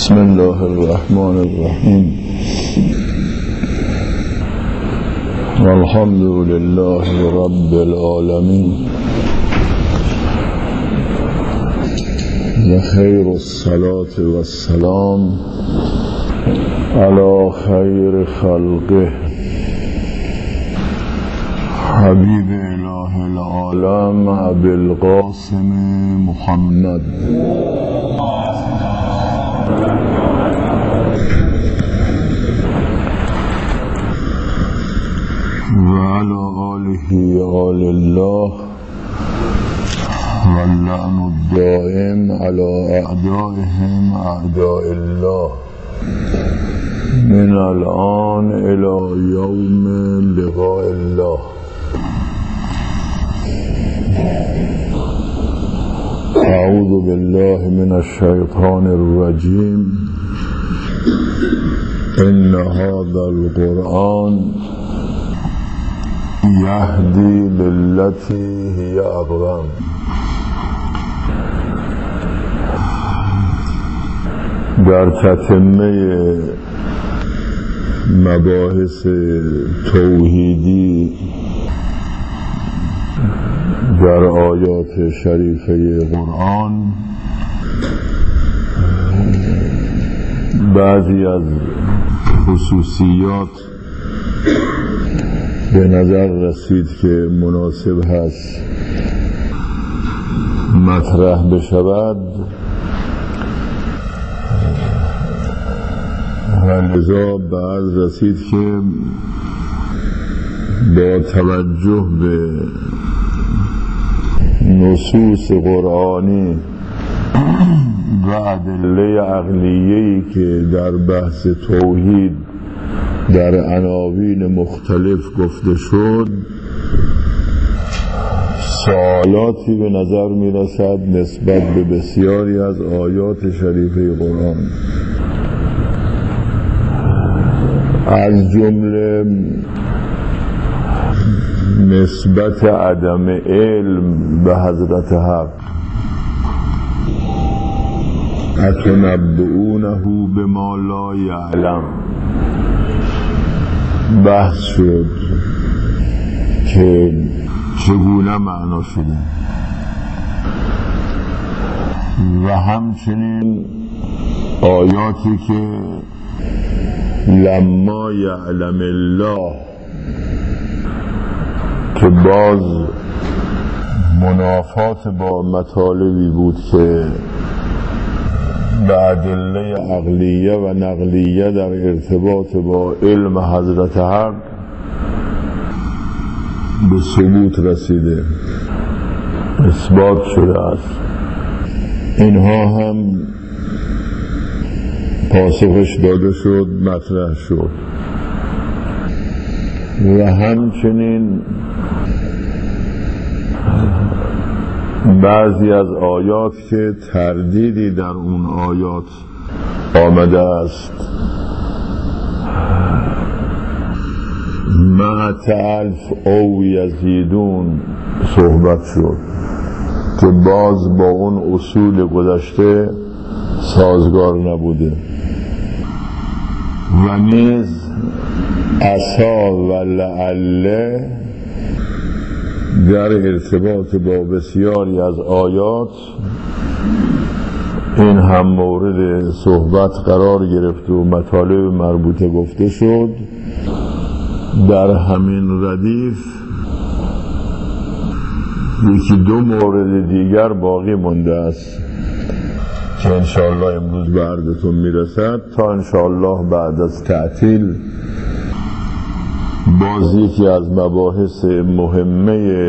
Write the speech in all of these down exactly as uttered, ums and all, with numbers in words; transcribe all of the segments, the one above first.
بسم الله الرحمن الرحیم والحمد لله رب العالمین و خیر الصلاة و السلام علی خیر خلقه حبیب اله العالم ابی القاسم محمد و علی آله آل الله و اللعن الدائم علی اعدائهم اعداء الله من الان الى یوم لقاء الله. اعوذ بالله من الشیطان الرجیم. ان هذا القرآن یهدی للتی هی اقوم. در تتمه مباحث توحیدی در آیات شریفه قرآن بعضی از خصوصیات به نظر رسید که مناسب هست مطرح بشود و لذا به عرض رسید که با توجه به نصوص قرآنی و ادله عقلیه‌ای که در بحث توحید در عناوین مختلف گفته شد، سوالاتی به نظر می رسد نسبت به بسیاری از آیات شریفه قرآن، از جمله نسبت عدم علم به حضرت حق. اتنبئونه بما لا یعلم بحث شد که چگونه معنا شده و همچنین آیاتی که لما یعلم الله که باز منافات با مطالبی بود که به ادله عقلیه و نقلیه در ارتباط با علم حضرت حق به ثبوت رسیده، اثبات شده است. اینها هم پاسخش داده شد، مطرح شد و همچنین بعضی از آیات که تردیدی در اون آیات آمده است مع الف او یزیدون صحبت شد که باز با اون اصول گذشته سازگار نبوده و نیز عسا و لعله در ارتباط با بسیاری از آیات این هم مورد صحبت قرار گرفت و مطالب مربوطه گفته شد. در همین ردیف یکی دو مورد دیگر باقی مانده است که انشاءالله امروز به عرضتون میرسد تا انشاءالله بعد از تعطیل باز یکی از مباحث مهمه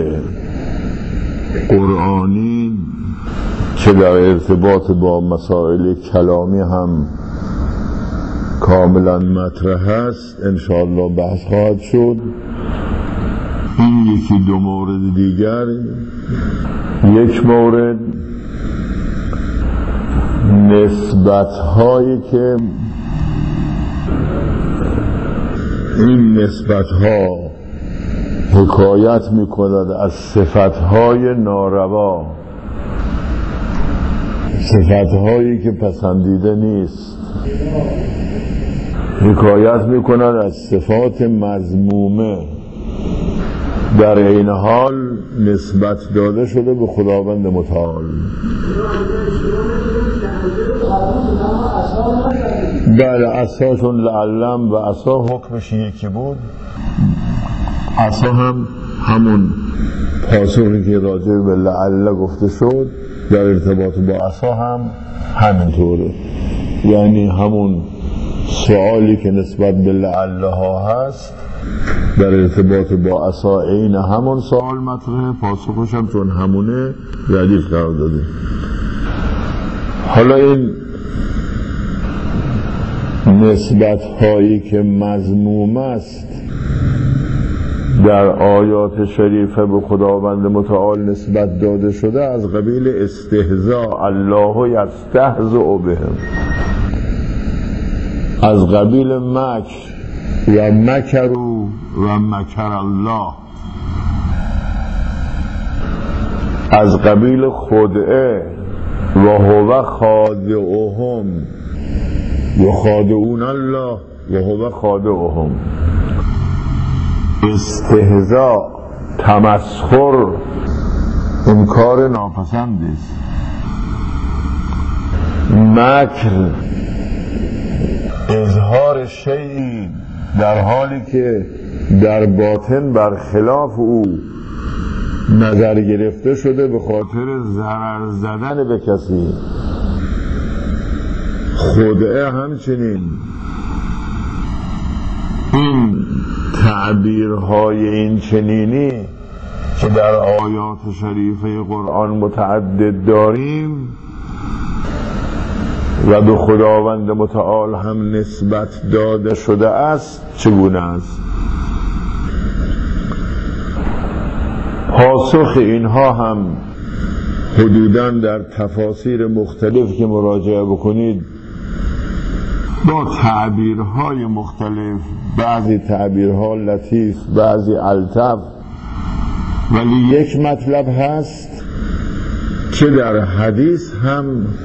قرآنی که در ارتباط با مسائل کلامی هم کاملا مطرح است انشاءالله بحث خواهد شد. این یکی دو مورد دیگر، یک مورد نسبت هایی که این نسبت ها حکایت می کند از صفت های ناروا صفتهایی که پسندیده نیست. حکایت میکند از صفات مذمومه در این حال نسبت داده شده به خداوند متعال. بله، عصاشون لعلم و عصا حکمش یکی بود. عصا هم همون پاسخی که راجع به لعل گفته شد در ارتباط با عصا هم همینطوره، یعنی همون سوالی که نسبت به لعل ها هست در ارتباط با عصا عین همون سوال مطرحه، پاسخش هم چون همونه ردیف قرار داده. حالا این نسبت هایی که مذموم است در آیات شریفه به خداوند متعال نسبت داده شده از قبیل استهزاء، الله یستهزئ بهم، از قبیل مکر و مکروا و مکر الله، از قبیل خدعه و هو خادعهم یخادعون الله و هو خادعهم. استهزاء، تمسخر، این کار ناپسندی است. مکر، اظهار شیئی در حالی که در باطن برخلاف او نظر گرفته شده به خاطر ضرر زدن به کسی. خدعه همچنین. این تعبیرهای این چنینی که در آیات شریفه قرآن متعدد داریم و به خداوند متعال هم نسبت داده شده است چگونه است؟ پاسخ اینها هم حدوداً در تفاسیر مختلف که مراجعه بکنید با تعبیرهای مختلف، بعضی تعبیرها لطیف، بعضی الطف، ولی یک مطلب هست که در حدیث هم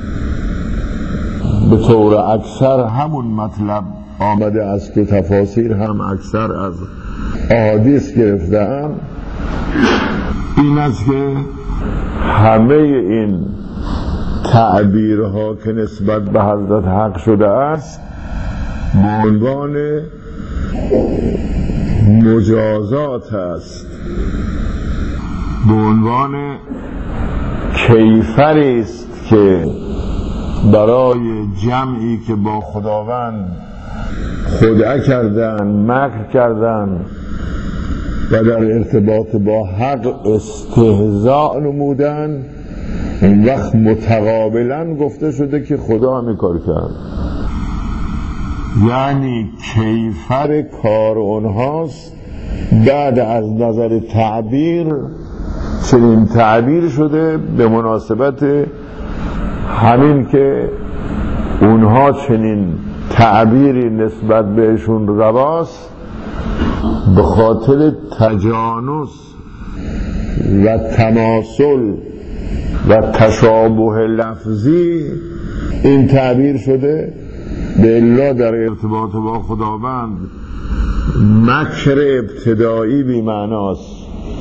به طور اکثر همون مطلب آمده است که تفاسیر هم اکثر از احادیث گرفته‌ام، این است که همه این تعبیرها که نسبت به حضرت حق شده است به عنوان مجازات است، به عنوان کیفری است که برای جمعی که با خداوند خدعه کردن، مکر کردن و در ارتباط با حق استهزاء نمودن، این وقت متقابلا گفته شده که خدا هم کار کرد. یعنی کیفر کار اونهاست. بعد از نظر تعبیر چنین تعبیر شده به مناسبت همین که اونها چنین تعبیری نسبت بهشون رواست، به خاطر تجانس و تماثل و تشابه لفظی این تعبیر شده. به الا در ارتباط با خداوند مکر ابتدایی بی معناست،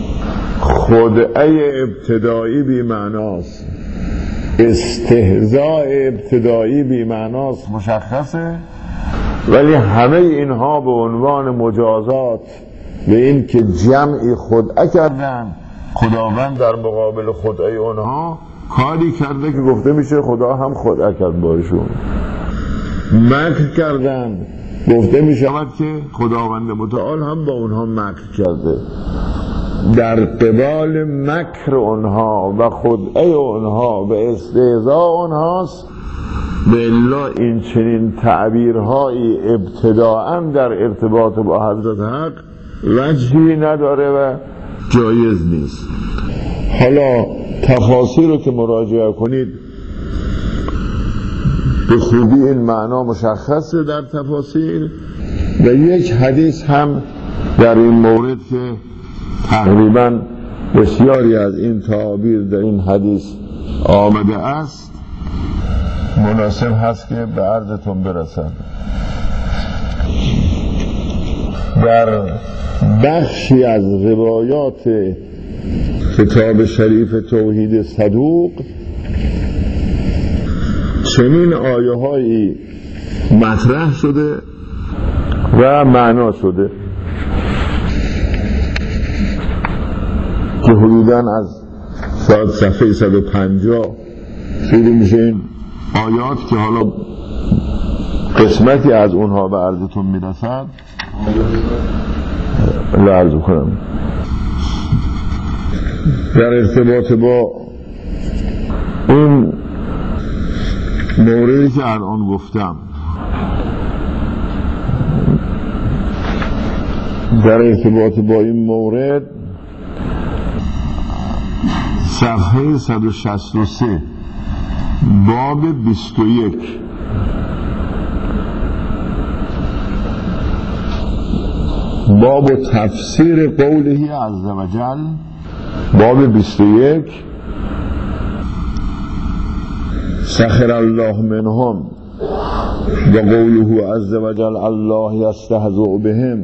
خدعه ابتدایی بی معناست، استهزاء ابتدایی بی معناست، مشخصه. ولی همه اینها به عنوان مجازات به این که جمعی خدعه کردن، خداوند در مقابل خدعه اونها کاری کرده که گفته میشه خدا هم خدعه کرد باشون. مکر کردن، گفته میشود که خداوند متعال هم با اونها مکر کرده. در قبال مکر اونها و خدعه اونها و استهزاء اونهاست. به الا این چنین تعبیرهایی ابتداءً در ارتباط با حضرت حق وجهی نداره و جایز نیست. حالا تفاسیر رو که مراجعه کنید به خوبی این معنا مشخصه در تفاسیر، و یک حدیث هم در این مورد که تقریبا بسیاری از این تعابیر در این حدیث آمده است مناسب هست که به عرضتون برسد. در بخشی از روایات کتاب شریف توحید صدوق چنین آیه هایی مطرح شده و معنا شده که حدوداً از شاید صفحه صد و پنجاه شروع میشه این آیات که حالا قسمتی از اونها به عرضتون میرسد. لعرض کنم در ارتباط با اون موردی که الان گفتم، در ارتباط با این مورد صفحه صد و شصت و سه باب بیست و یک باب تفسیر قوله عز و جل، باب بیست و یک سخر الله منهم و قوله عز و جل الله یستهزئ بهم.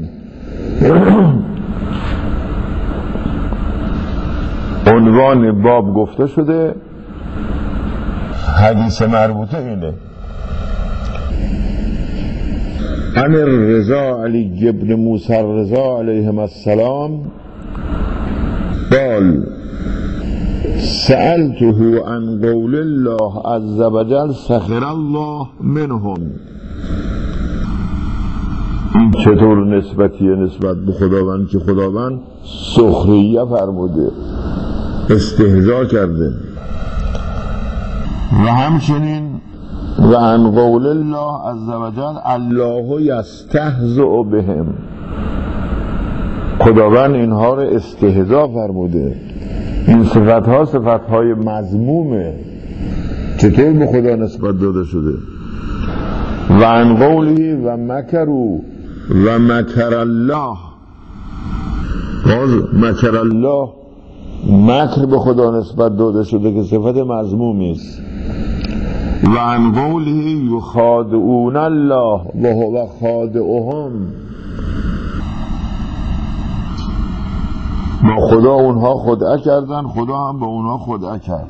عنوان باب گفته شده، حدیث مربوطه اینه: عن الرضا علی ابن موسی الرضا علیهم السلام قال سألته عن قول الله عز وجل سخر الله منهم. این چطور نسبتیه نسبت به خداوند که خداوند سخریه فرموده، استهزا کرده. و همچنین و عن قول الله عز وجل الله یستهزئ بهم، خداوند اینها رو استهزا فرموده. این صفت ها صفت های مذمومه، چطور به خدا نسبت داده شده؟ و عن قولی و مکروا و مکر الله، باز مکر الله مکر به خدا نسبت داده شده که صفت مذمومی است. و عن قوله یخادعون الله و هو خادعهم، با خدا اونها خدعه کردن، خدا هم با اونها خدعه کرد.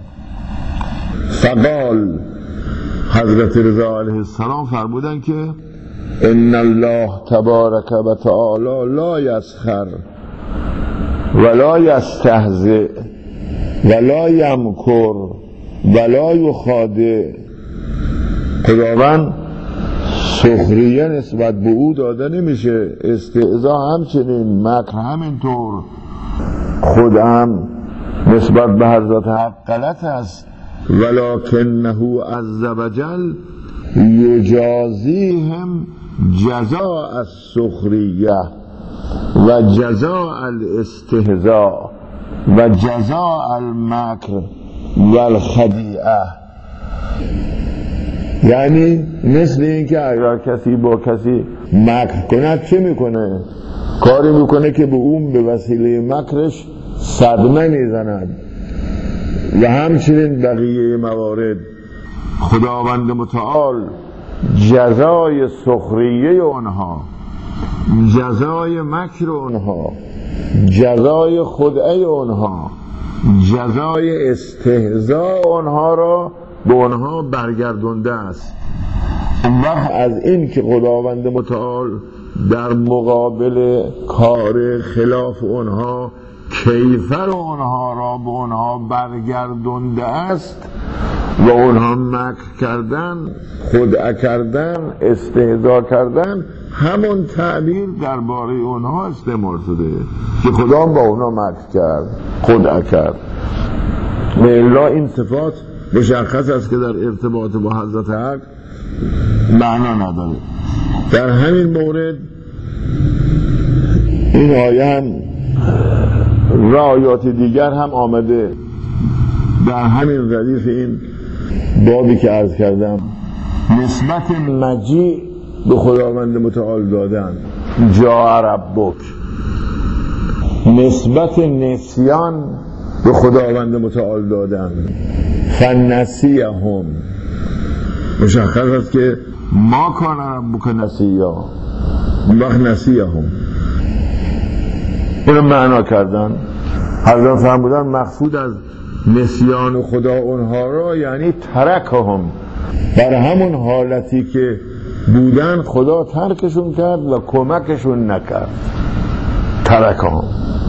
فقال حضرت رضا علیه السلام فرمودن که ان الله تبارک و تعالی لا یسخر ولا یستهزئ ولا یمکر ولا یخادع. خداوند سخریه نسبت به او داده نمیشه، استهزا همچنین، مکر همینطور. خود هم نسبت به حضرت حق غلط است. ولکنه عز وجل یجازیهم جزاء السخریه و جزاء الاستهزاء و جزاء المکر و الخدیعه. یعنی مثل این که اگر کسی با کسی مکر کند چه میکنه؟ کاری میکنه که به اون به وسیله مکرش صدمه میزند. و همچنین بقیه موارد خداوند متعال جزای سخریه اونها، جزای مکر اونها، جزای خدعه اونها، جزای استهزاء اونها را به اونها برگردونده است. اون وقت از این که خداوند متعال در مقابل کار خلاف اونها کیفر اونها را به اونها برگردونده است و اونها مکر کردن، خدعه کردن، استهزا کردن، همون تعبیر درباره اونها استعمال شده که خدا با اونها مکر کرد، خدعه کرد. الا این صفات مشخص است که در ارتباط با حضرت حق معنا نداره. در همین مورد این آیه هم و آیات دیگر هم آمده در همین ردیف این بابی که عرض کردم. نسبت مجیع به خداوند متعال دادن، جاء ربک، نسبت نسیان به خداوند متعال دادن، فنسیهم، مشخص است که ما کان ربک نسیا، وقت نسیهم اینو معنا کردن. حضرت فرمودن مقصود از نسیان خدا اونها را یعنی ترکهم، در همون حالتی که بودن خدا ترکشون کرد و کمکشون نکرد. ترکهم.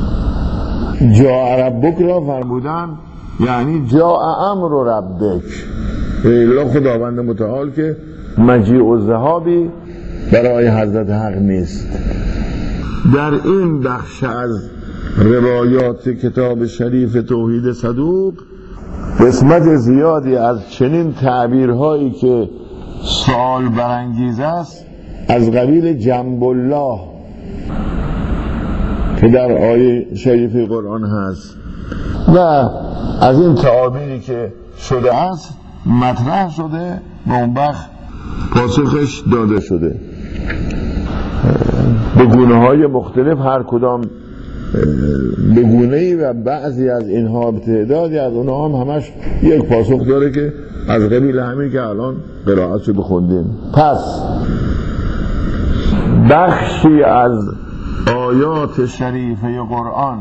جاء ربک را فرمودن یعنی جاء امر ربک، الا خداوند متعال که مجیء و ذهابی برای حضرت حق نیست. در این بخش از روایات کتاب شریف توحید صدوق قسمت زیادی از چنین تعبیرهایی که سوال برانگیز است از قبیل جنب الله که در آیه شریف قرآن هست و از این تعابیری که شده است مطرح شده و اون وقت پاسخش داده شده به گونه های مختلف، هر کدام به گونه‌ای و بعضی از اینها به تعدادی از اونها هم همش یک پاسخ داره که از قبیل همین که الان قرائتشو بخوندیم. پس بخشی از آیات شریفه قرآن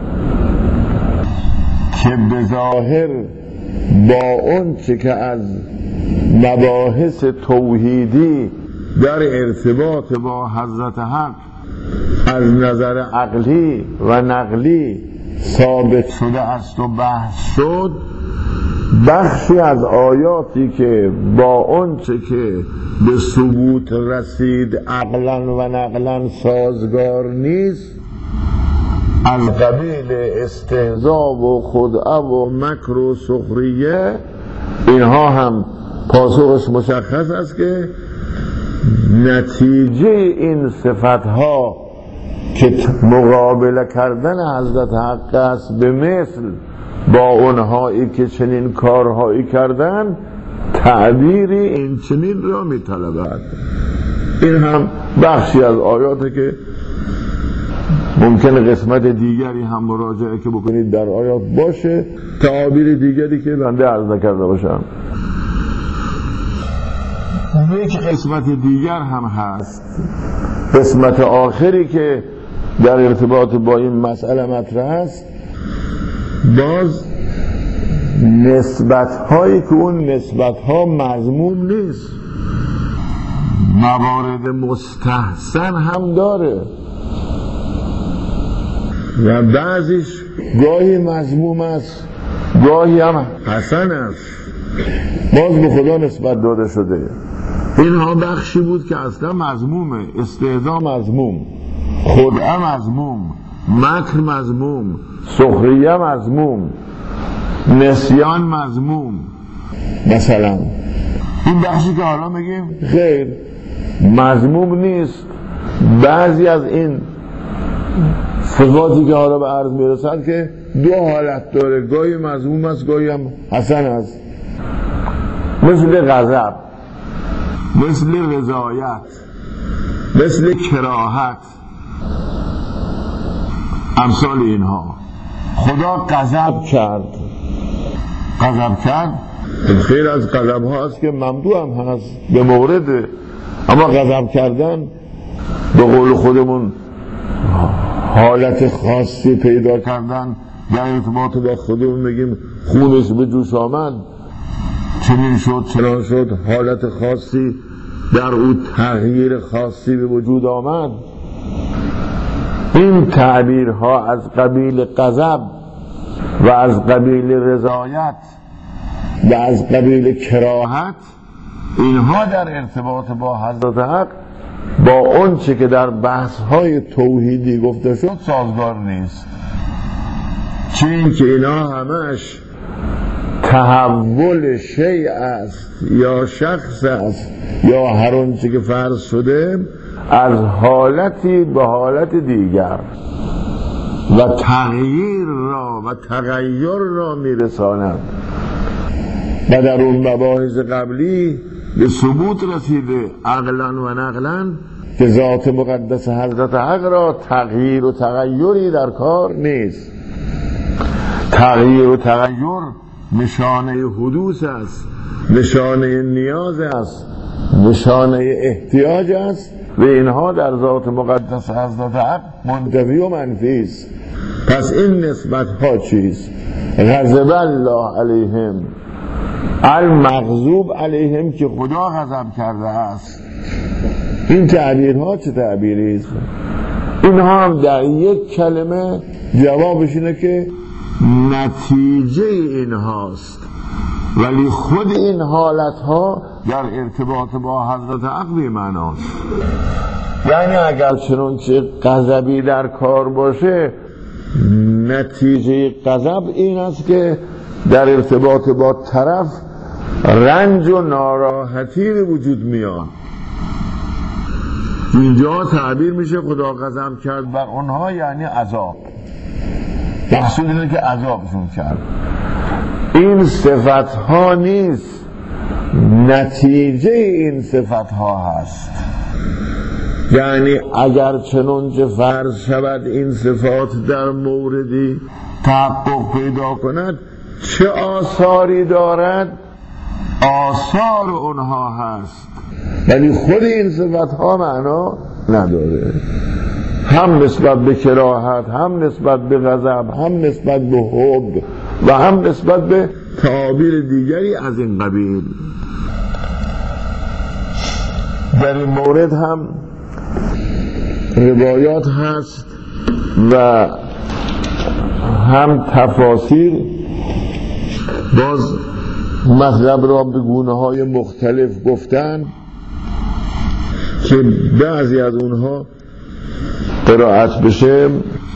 که به ظاهر با اون چه که از مباحث توحیدی در ارتباط با حضرت حق از نظر عقلی و نقلی ثابت شده است و بحث شد، بخشی از آیاتی که با اون چه که به ثبوت رسید عقلا و نقلا سازگار نیست، از قبیل استهزاء و خدعه و مکر و سخریه، اینها هم پاسخش مشخص است که نتیجه این صفتها که مقابله کردن حضرت حق است به مثل با اونهایی که چنین کارهایی کردن تعبیری این چنین را می طلبد. این هم بخشی از آیاته که ممکنه قسمت دیگری هم مراجعه که بکنید در آیات باشه، تعابیر دیگری که بنده عرض نکرده باشم. یک قسمت دیگر هم هست، قسمت آخری که در ارتباط با این مسئله مطرح است، باز نسبت هایی که اون نسبت ها مذموم نیست، موارد مستحسن هم داره و بعضیش گاهی مذموم است گاهی هم حسن است، باز به خدا نسبت داده شده. اینها بخشی بود که اصلا مذمومه، استهزاء مذموم، خدعه مذموم، مکر مذموم، سخریه مذموم، نسیان مذموم. مثلا این بخشی که حالا میگیم خیر مذموم نیست، بعضی از این صفاتی که حالا به عرض میرسند که دو حالت داره، گاهی مذموم است گاهی هم حسن است، مثل غضب، مثل رضایت، مثل کراهت، امثال اینها. خدا غضب کرد، غضب کرد خیلی از غضب ها هست که ممدوح هم هست به مورد، اما غضب کردن به قول خودمون حالت خاصی پیدا کردن در ارتباط با خودمون میگیم خونش به جوش آمد، چنین شد چنان شد، حالت خاصی در او تغییر خاصی به وجود آمد. این تعبیرها از قبیل غضب و از قبیل رضایت و از قبیل کراهت، اینها در ارتباط با حضرت حق با اون چه که در بحث‌های توحیدی گفته شد سازگار نیست، چون این که اینا همش تحول شیء است یا شخص است یا هر اون چه که فرض شده از حالتی به حالت دیگر و تغییر را و تغییر را میرساند و در اون مباحث قبلی به ثبوت رسیده عقلا و نقلا که ذات مقدس حضرت حق را تغییر و تغییری در کار نیست. تغییر و تغییر نشانه حدوث است، نشانه نیاز است، نشانه احتیاج است و اینها در ذات مقدس حضرت حق منتفی و منفی است. پس این نسبت ها چیست؟ غضب الله علیهم، المغضوب علیهم که خدا غضب کرده است. این تعبیرها چه تعبیری است؟ اینها هم در یک کلمه جوابش اینه که نتیجه اینهاست، ولی خود این حالتها در ارتباط با حضرت حق بی معناست. یعنی اگر چنانچه غضبی در کار باشه، نتیجه غضب این است که در ارتباط با طرف رنج و ناراحتی به وجود میاد. اینجا تعبیر میشه خدا غضب کرد بر اونها، یعنی عذاب. مقصود اینه که عذابشون کرد. این صفت ها نیست، نتیجه این صفت ها هست. یعنی اگر چنانچه فرض شود این صفات در موردی تحقق پیدا کند، چه آثاری دارد؟ آثار اونها هست، ولی خود این صفت ها معنا نداره. هم نسبت به کراهت، هم نسبت به غضب، هم نسبت به حب و هم نسبت به تعابیر دیگری از این قبیل. در این مورد هم روایات هست و هم تفاسیر باز مطلب را به گونه های مختلف گفتن که بعضی از اونها قرائت بشه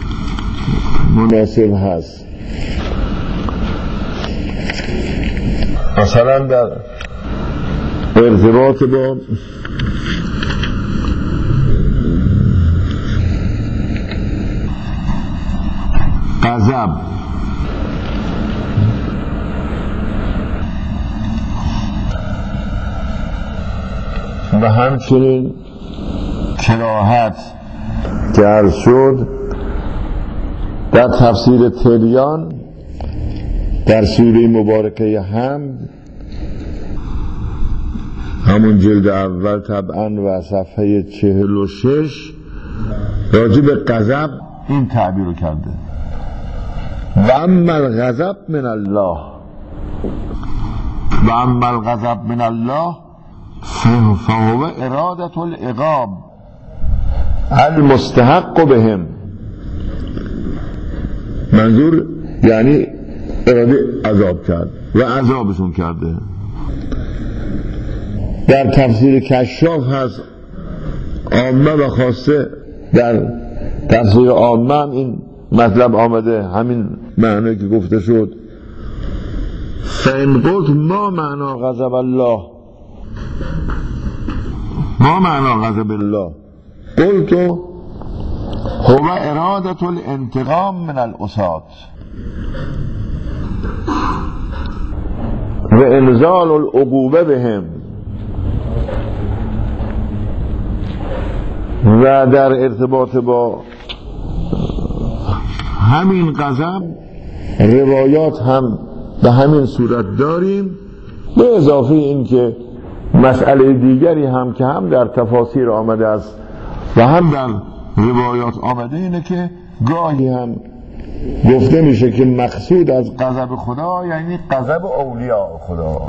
مناسب هست. مثلا در ارتباط با غضب و همچنین کراهت که عرض شد در تفسیر تبیان در سوره مبارکه حمد، همون جلد اول طبعا و صفحه چهل و شش راجع به غضب این تعبیر رو کرده: و اما الغضب من الله و اما الغضب من الله فهو ارادت العقاب المستحق بهم. منظور یعنی اراده عذاب کرد و عذابشون کرده. در تفسیر کشاف هست عامه و خاصه، در تفسیر عامه این مطلب آمده، همین معنی که گفته شد. فإن قلت ما معنی غضب الله، ما معنی غضب الله، قلت هو ارادت الانتقام من الاسات و انزال العقوبه بهم. و در ارتباط با همین غضب روایات هم به همین صورت داریم، به اضافه این که مسئله دیگری هم که هم در تفاسیر آمده است و هم در روایات آمده اینه که گاهی هم گفته میشه که مقصود از غضب خدا یعنی غضب اولیاء خدا،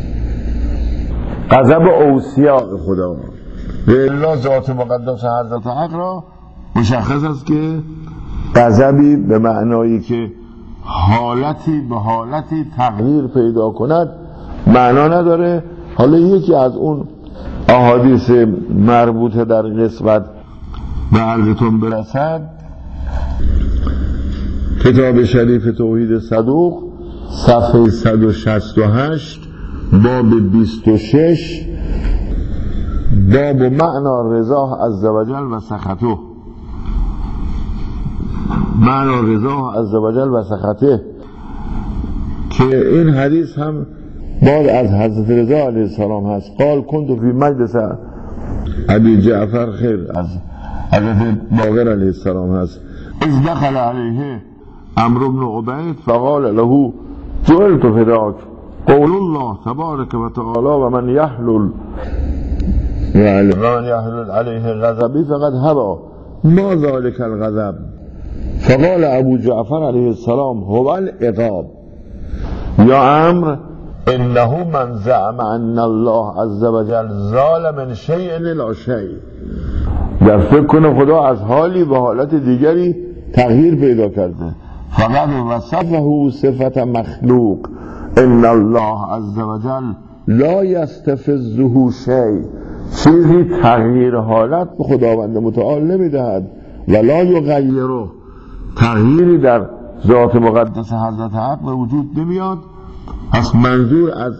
غضب اوصیاء خدا. و الا ذات مقدس حضرت حق را مشخص است که غضبی به معنایی که حالتی به حالتی تغییر پیدا کند معنا نداره. حالا یکی از اون احادیث مربوطه در قسمت به عرضتون برسد، کتاب شریف توحید صدوق صفحه صد و شصت و هشت باب بیست و شش، باب معنی رضا عزوجل و سخطه، معنی رضا عزوجل و سخطه، که این حدیث هم بعد از حضرت رضا علیه السلام هست. قال كنت فی مجلس ابی جعفر خیر، از حضرت باقر علیه السلام هست. اذ دخل علیه عمرو بن عبید فقال له جعلت فداک قول الله تبارک و تعالی و من یحلل و من یحلل علیه غضبی فقد هبا ما ذلك الغضب. فقال ابو جعفر علیه السلام هو العقاب یا امر انه من زعم ان الله عز وجل زال من شیء لا شیء. در فکر کنه خدا از حالی به حالت دیگری تغییر پیدا کرده. فقط وصفه صفت مخلوق ان الله عز وجل لا یستفزه شیء، چیزی تغییر حالت به خداوند متعال نمیدهد و لا یغیره، تغییری در ذات مقدس حضرت حق به وجود نمیاد. پس منظور از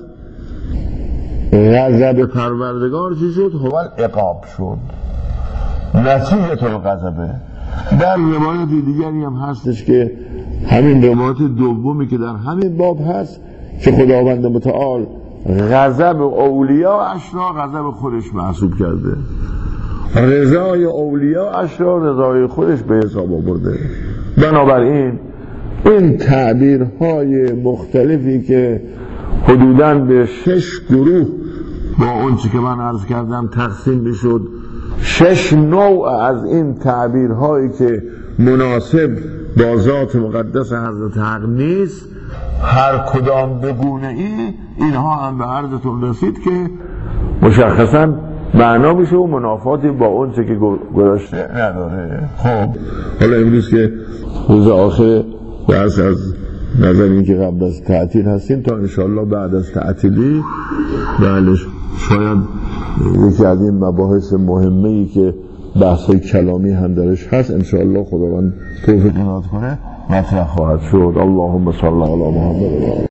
غضب پروردگار چی شد؟ هو العقاب شد، نتیجه الغضبه. در روایت دیگری هم هستش که همین روایت دومی که در همین باب هست که خداوند متعال غضب اولیا اش را غضب خودش محسوب کرده، رضای اولیا اش را رضای خودش به حساب آورده. بنابراین این تعبیرهای مختلفی که حدوداً به شش گروه با اون چی که من عرض کردم تقسیم میشد، شش نوع از این تعبیرهایی که مناسب با ذات مقدس حضرت حق نیست، هر کدام به گونه ای اینها هم به عرضتون رسید که مشخصاً معنا میشه و منافاتی با اون چه که گذاشته نداره. خب حالا امروز که روز آخر درس از نظر این که قبل از تعطیل هستیم تا انشاءالله بعد از تعطیلی بله شاید یکی از این مباحث مهمه‌ای که بحث‌های کلامی هم درش هست انشاءالله خداوند توفیق عنایت کنه مطرح خواهد شد. اللهم صل علی محمد.